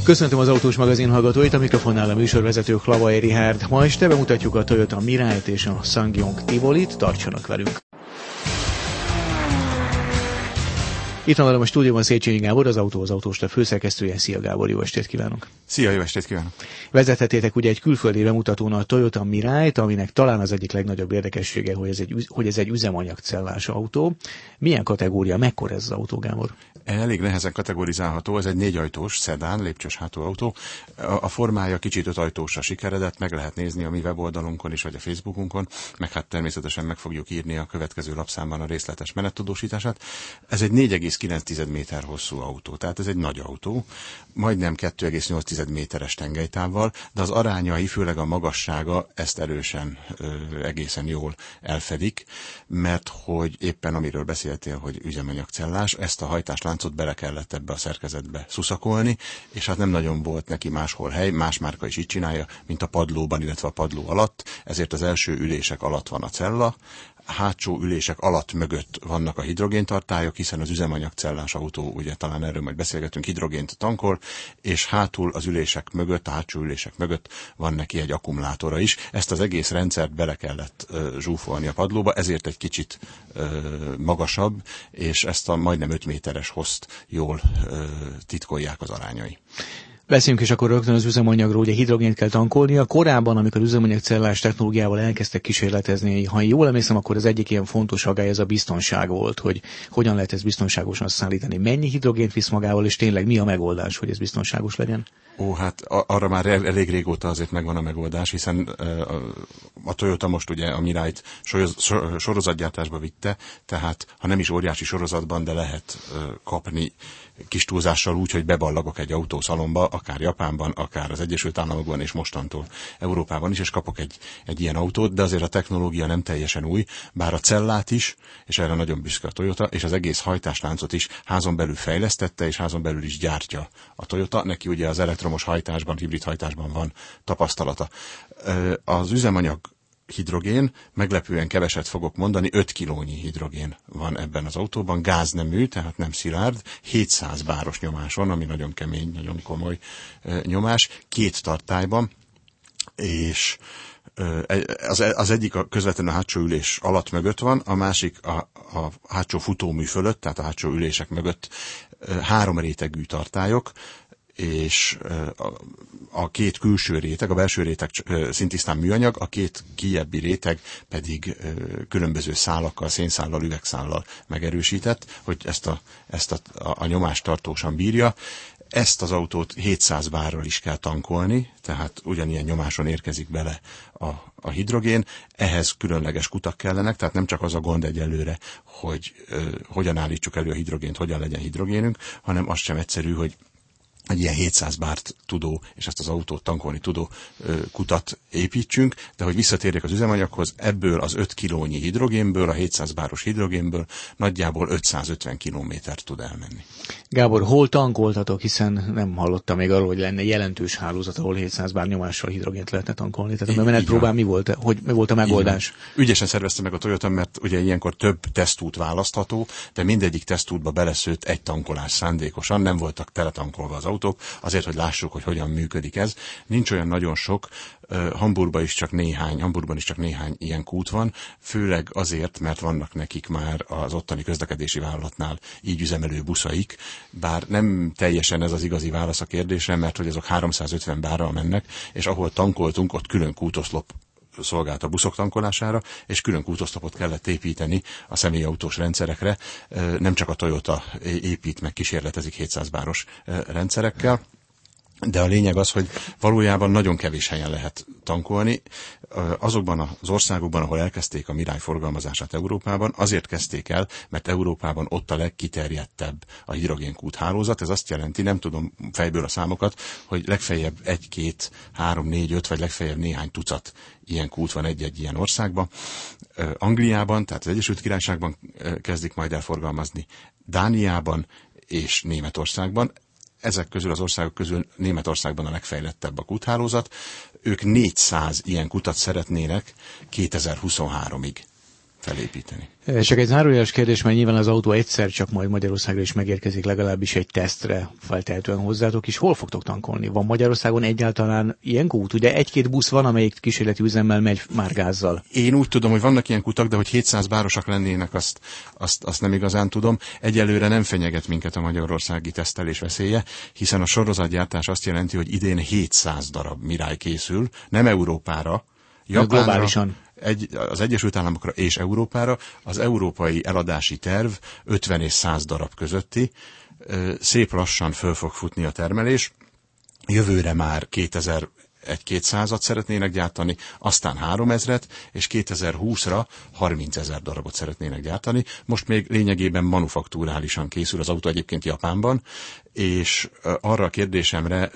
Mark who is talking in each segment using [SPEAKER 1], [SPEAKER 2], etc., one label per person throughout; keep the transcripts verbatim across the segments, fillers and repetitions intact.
[SPEAKER 1] Köszöntöm az Autós Magazin hallgatóit, a mikrofonnál a műsorvezető Hlavaj Richárd. Ma este bemutatjuk a Toyota Mirai-t és a SsangYong Tivolit, tartsanak velünk! Itt van velem a stúdióban Széchenyi Gábor, az Autó az Autósta főszerkesztője. Szia Gábor, jó estét kívánok!
[SPEAKER 2] Szia, jó estét kívánok!
[SPEAKER 1] Vezethetétek ugye egy külföldi bemutatón a Toyota Mirai-t, aminek talán az egyik legnagyobb érdekessége, hogy ez egy, hogy ez egy üzemanyagcellás autó. Milyen kategória, mekkora ez az autó, Gábor?
[SPEAKER 2] Elég nehezen kategorizálható, ez egy négyajtós szedán, lépcsős hátulautó. A formája kicsit ötajtósra sikeredett, meg lehet nézni a mi weboldalunkon is, vagy a Facebookunkon, meg hát természetesen meg fogjuk írni a következő lapszámban a részletes menettudósítását. Ez egy négy egész kilenc méter hosszú autó, tehát ez egy nagy autó, majdnem kettő egész nyolc méteres tengelytávval, de az arányai, főleg a magassága ezt erősen, ö, egészen jól elfedik, mert hogy éppen amiről beszéltél, hogy üzemanyagcellás, ezt a hajtásláncot bele kellett ebbe a szerkezetbe szuszakolni, és hát nem nagyon volt neki máshol hely, más márka is így csinálja, mint a padlóban, illetve a padló alatt, ezért az első ülések alatt van a cella, hátsó ülések alatt mögött vannak a hidrogéntartályok, hiszen az üzemanyagcellás autó, ugye talán erről majd beszélgetünk, hidrogént tankol, és hátul az ülések mögött, a hátsó ülések mögött van neki egy akkumulátora is. Ezt az egész rendszert bele kellett uh, zsúfolni a padlóba, ezért egy kicsit uh, magasabb, és ezt a majdnem öt méteres hosszt jól uh, titkolják az arányai.
[SPEAKER 1] Beszéljünk is akkor rögtön az üzemanyagról, ugye hidrogént kell tankolnia. Korábban, amikor üzemanyagcellás technológiával elkezdtek kísérletezni, ha jól emlékszem, akkor az egyik ilyen fontos aggály ez a biztonság volt, hogy hogyan lehet ezt biztonságosan szállítani. Mennyi hidrogént visz magával, és tényleg mi a megoldás, hogy ez biztonságos legyen?
[SPEAKER 2] Ó, hát arra már elég régóta azért megvan a megoldás, hiszen a Toyota most ugye a Mirai-t sorozatgyártásba vitte, tehát ha nem is óriási sorozatban, de lehet kapni kis túlzással úgy, hogy beballagok egy autószalomba, akár Japánban, akár az Egyesült Államokban, és mostantól Európában is, és kapok egy, egy ilyen autót, de azért a technológia nem teljesen új, bár a cellát is, és erre nagyon büszke a Toyota, és az egész hajtásláncot is házon belül fejlesztette, és házon belül is gyártja a Toyota. Neki ugye az elektromos hajtásban, hibrid hajtásban van tapasztalata. Az üzemanyag hidrogén, meglepően keveset fogok mondani, öt kilónyi hidrogén van ebben az autóban, gáznemű, tehát nem szilárd, hétszáz báros nyomáson, ami nagyon kemény, nagyon komoly e, nyomás, két tartályban, és e, az, az egyik a közvetlenül a hátsó ülés alatt mögött van, a másik a, a hátsó futómű fölött, tehát a hátsó ülések mögött e, három rétegű tartályok, és a, a két külső réteg, a belső réteg szintisztán műanyag, a két kijebbi réteg pedig különböző szálakkal, szénszállal, üvegszállal megerősített, hogy ezt a, ezt a, a nyomást tartósan bírja. Ezt az autót hétszáz bárral is kell tankolni, tehát ugyanilyen nyomáson érkezik bele a, a hidrogén. Ehhez különleges kutak kellenek, tehát nem csak az a gond egyelőre, hogy ö, hogyan állítsuk elő a hidrogént, hogyan legyen hidrogénünk, hanem az sem egyszerű, hogy egy ilyen hétszáz bárt tudó, és ezt az autót tankolni tudó ö, kutat építsünk, de hogy visszatérjek az üzemanyaghoz, ebből az öt kilónyi hidrogénből, a hétszáz báros hidrogénből nagyjából ötszázötven kilométert tud elmenni.
[SPEAKER 1] Gábor, hol tankoltatok, hiszen nem hallottam még arról, hogy lenne jelentős hálózat, ahol hétszáz bár nyomással hidrogént lehetne tankolni. Tehát a menetpróbán mi volt, hogy mi volt a megoldás?
[SPEAKER 2] Ügyesen szervezte meg a Toyota, mert ugye ilyenkor több tesztút választható, de mindegyik tesztútba beleszőtt egy tankolás szándékosan, nem voltak teletankolva az autók, azért, hogy lássuk, hogy hogyan működik ez. Nincs olyan nagyon sok, Hamburgban is csak néhány, Hamburgban is csak néhány ilyen kút van, főleg azért, mert vannak nekik már az ottani közlekedési vállalatnál így üzemelő buszaik, bár nem teljesen ez az igazi válasz a kérdésre, mert hogy azok háromszázötven bárral mennek, és ahol tankoltunk, ott külön kútoszlop szolgált a buszok tankolására, és külön kútoszlopot kellett építeni a személyautós rendszerekre. Nem csak a Toyota épít, meg kísérletezik hétszáz báros rendszerekkel, de a lényeg az, hogy valójában nagyon kevés helyen lehet tankolni. Azokban az országokban, ahol elkezdték a Mirai forgalmazását Európában, azért kezdték el, mert Európában ott a legkiterjedtebb a hidrogénkút hálózat. Ez azt jelenti, nem tudom fejből a számokat, hogy legfeljebb egy, két, három, négy, öt, vagy legfeljebb néhány tucat ilyen kút van egy-egy ilyen országban. Angliában, tehát az Egyesült Királyságban kezdik majd el forgalmazni, Dániában és Németországban. Ezek közül az országok közül Németországban a legfejlettebb a kuthálózat. Ők négyszáz ilyen kutat szeretnének kétezer-huszonháromig felépíteni.
[SPEAKER 1] Csak egy zárójeles kérdés, mert nyilván az autó egyszer csak majd Magyarországra is megérkezik, legalábbis egy tesztre feltehetően hozzátok is. Hol fogtok tankolni? Van Magyarországon egyáltalán ilyen kút? Ugye egy-két busz van, amelyik kísérleti üzemmel megy már gázzal.
[SPEAKER 2] Én úgy tudom, hogy vannak ilyen kutak, de hogy hétszáz bárosak lennének, azt, azt, azt nem igazán tudom. Egyelőre nem fenyeget minket a magyarországi tesztelés veszélye, hiszen a sorozatgyártás azt jelenti, hogy idén hétszáz darab Mirai készül, nem Európára, Japánra, globálisan. Egy, az Egyesült Államokra és Európára. Az európai eladási terv ötven és száz darab közötti. Szép lassan föl fog futni a termelés. Jövőre már kétezer-kétszázat szeretnének gyártani, aztán háromezret, és kétezer-húszra harmincezer darabot szeretnének gyártani. Most még lényegében manufakturálisan készül az autó, egyébként Japánban, és arra a kérdésemre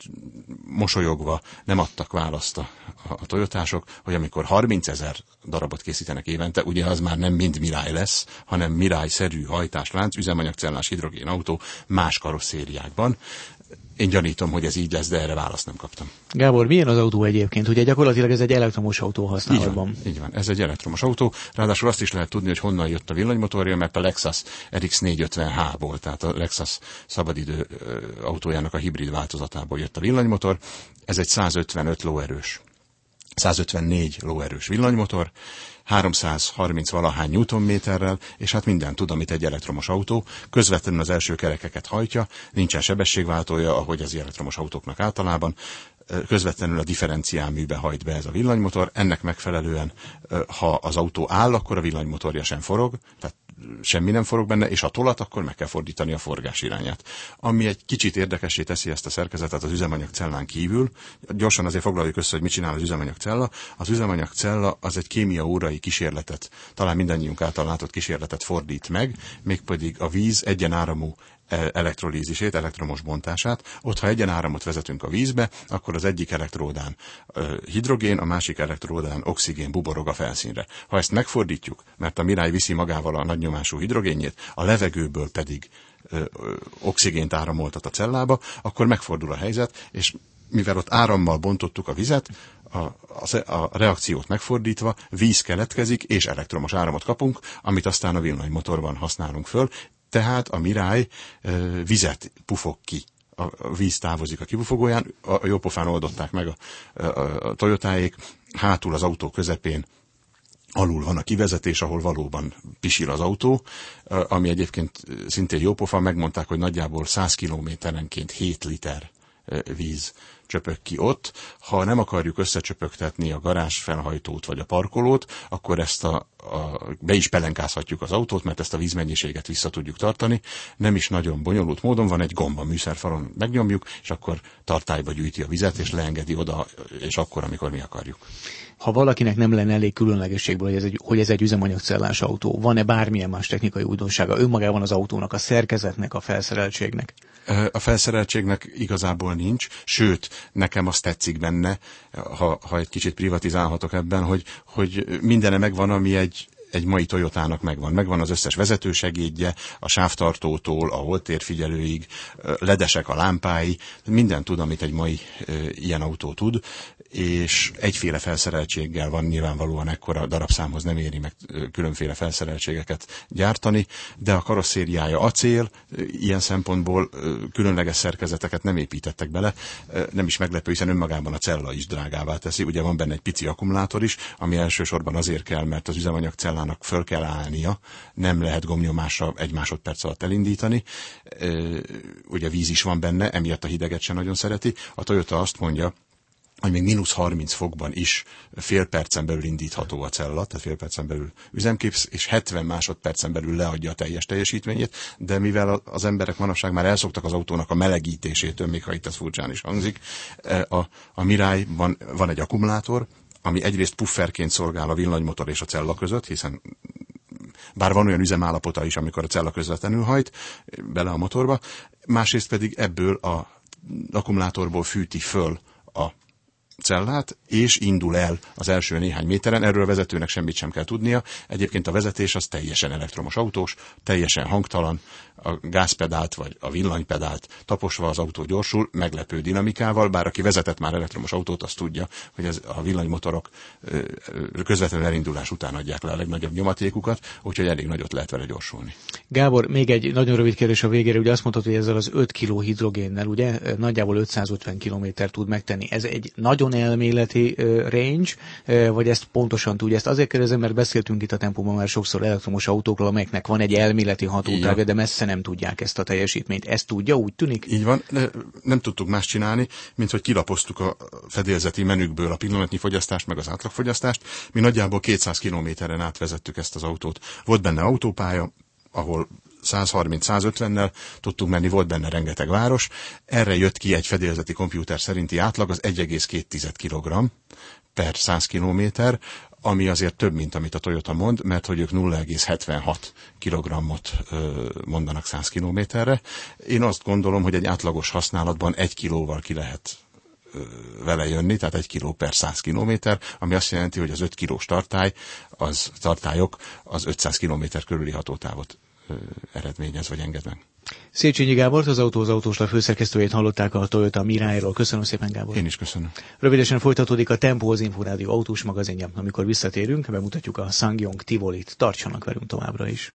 [SPEAKER 2] mosolyogva nem adtak választ a, a Toyotások, hogy amikor harmincezer darabot készítenek évente, ugye az már nem mind Mirai lesz, hanem Mirai-szerű hajtáslánc, üzemanyagcellás hidrogénautó más karosszériákban. Én gyanítom, hogy ez így lesz, de erre választ nem kaptam.
[SPEAKER 1] Gábor, milyen az autó egyébként? Ugye gyakorlatilag ez egy elektromos autó használatban.
[SPEAKER 2] Így van, így van, ez egy elektromos autó. Ráadásul azt is lehet tudni, hogy honnan jött a villanymotorja, mert a Lexus er iksz négyszázötven há volt, tehát a Lexus szabadidő autójának a hibrid változatából jött a villanymotor. Ez egy százötvenöt lóerős, százötvennégy lóerős villanymotor, háromszázharminc valahány newtonméterrel, és hát minden tud, amit egy elektromos autó, közvetlenül az első kerekeket hajtja, nincsen sebességváltója, ahogy az elektromos autóknak általában, közvetlenül a differenciálműbe hajt be ez a villanymotor, ennek megfelelően, ha az autó áll, akkor a villanymotorja sem forog, tehát semmi nem forog benne, és ha tolat, akkor meg kell fordítani a forgás irányát. Ami egy kicsit érdekessé teszi ezt a szerkezetet az üzemanyagcellán kívül, gyorsan azért foglaljuk össze, hogy mit csinál az üzemanyagcella. Az üzemanyagcella az egy kémiaórai kísérletet, talán mindannyiunk által látott kísérletet fordít meg, mégpedig a víz egyenáramú elektrolízisét, elektromos bontását. Ott, ha egyenáramot vezetünk a vízbe, akkor az egyik elektródán hidrogén, a másik elektródán oxigén buborog a felszínre. Ha ezt megfordítjuk, mert a Mirai viszi magával a nagynyomású hidrogénjét, a levegőből pedig ö, ö, oxigént áramoltat a cellába, akkor megfordul a helyzet, és mivel ott árammal bontottuk a vizet, a, a, a reakciót megfordítva víz keletkezik, és elektromos áramot kapunk, amit aztán a villanymotorban használunk föl. Tehát a Mirai uh, vizet pufog ki. A, a víz távozik a kipufogóján, a, a jópofán oldották meg a, a, a Toyotáék, hátul az autó közepén alul van a kivezetés, ahol valóban pisil az autó, ami egyébként szintén jópofa, megmondták, hogy nagyjából száz kilométerenként hét liter víz csöpög ki ott. Ha nem akarjuk összecsöpögtetni a garázs felhajtót vagy a parkolót, akkor ezt a, a, be is pelenkázhatjuk az autót, mert ezt a vízmennyiséget vissza tudjuk tartani. Nem is nagyon bonyolult módon, van egy gomb a műszerfalon, megnyomjuk, és akkor tartályba gyűjti a vizet, és leengedi oda, és akkor, amikor mi akarjuk.
[SPEAKER 1] Ha valakinek nem lenne elég különlegességből, hogy ez egy, hogy ez egy üzemanyagcellás autó, van-e bármilyen más technikai újdonsága önmagában az autónak, a szerkezetnek, a felszereltségnek?
[SPEAKER 2] A felszereltségnek igazából nincs, sőt, nekem azt tetszik benne, ha, ha egy kicsit privatizálhatok ebben, hogy, hogy mindene megvan, ami egy, egy mai Toyotának megvan. Megvan az összes vezetősegédje, a sávtartótól, a holtérfigyelőig, ledesek a lámpái, minden tud, amit egy mai e, ilyen autó tud, és egyféle felszereltséggel van, nyilvánvalóan ekkora darabszámhoz nem éri meg különféle felszereltségeket gyártani, de a karosszériája acél, ilyen szempontból különleges szerkezeteket nem építettek bele, nem is meglepő, hiszen önmagában a cella is drágává teszi, ugye van benne egy pici akkumulátor is, ami elsősorban azért kell, mert az üzemanyagcellának föl kell állnia, nem lehet gomnyomásra egy másodperc alatt elindítani, ugye víz is van benne, emiatt a hideget sem nagyon szereti. A Toyota azt mondja, hogy még mínusz harminc fokban is fél percen belül indítható a cella, tehát fél percen belül üzemképz, és hetven másodpercen belül leadja a teljes teljesítményét, de mivel az emberek manapság már elszoktak az autónak a melegítésétől, még ha itt ez furcsán is hangzik, a, a Mirai van, van egy akkumulátor, ami egyrészt pufferként szolgál a villanymotor és a cella között, hiszen bár van olyan üzemállapota is, amikor a cella közvetlenül hajt bele a motorba, másrészt pedig ebből a akkumulátorból fűti föl a cellát, és indul el az első néhány méteren. Erről a vezetőnek semmit sem kell tudnia. Egyébként a vezetés az teljesen elektromos autós, teljesen hangtalan, a gázpedált vagy a villanypedált taposva az autó gyorsul, meglepő dinamikával, bár aki vezetett már elektromos autót, az tudja, hogy ez a villanymotorok közvetlenül elindulás után adják le a legnagyobb nyomatékukat, úgyhogy elég nagyot lehet vele gyorsulni.
[SPEAKER 1] Gábor, még egy nagyon rövid kérdés a végére, ugye azt mondtad, hogy ezzel az öt kiló hidrogénnel, ugye, nagyjából ötszázötven kilométer tud megtenni. Ez egy nagyon elméleti uh, range, uh, vagy ezt pontosan tudja? Ezt azért kérdezem, mert beszéltünk itt a tempóban már sokszor elektromos autókról, amelyeknek van egy elméleti hatótága, de messze nem tudják ezt a teljesítményt. Ezt tudja, úgy tűnik?
[SPEAKER 2] Így van, de nem tudtuk más csinálni, mint hogy kilapoztuk a fedélzeti menükből a pillanatnyi fogyasztást, meg az átlagfogyasztást. Mi nagyjából kétszáz kilométeren átvezettük ezt az autót. Volt benne autópálya, ahol száz harminc száz ötvennel tudtunk menni, volt benne rengeteg város. Erre jött ki egy fedélzeti kompjúter szerinti átlag, az egy egész két kilogramm per száz kilométer, ami azért több, mint amit a Toyota mond, mert hogy ők nulla egész hetvenhat kilogrammot mondanak száz kilométerre. Én azt gondolom, hogy egy átlagos használatban egy kilóval ki lehet vele jönni, tehát egy kiló per száz kilométer, ami azt jelenti, hogy az öt kilós tartály, az tartályok az ötszáz kilométer körüli hatótávot eredményez, vagy enged meg.
[SPEAKER 1] Széchenyi Gábort, az Autó az Autóslap főszerkesztőjét hallották a Toyota Mirai-ról. Köszönöm szépen, Gábor.
[SPEAKER 2] Én is köszönöm.
[SPEAKER 1] Rövidesen folytatódik a Tempó, az Inforádió autós magazinja. Amikor visszatérünk, bemutatjuk a SsangYong Tivolit. Tartsanak velünk továbbra is.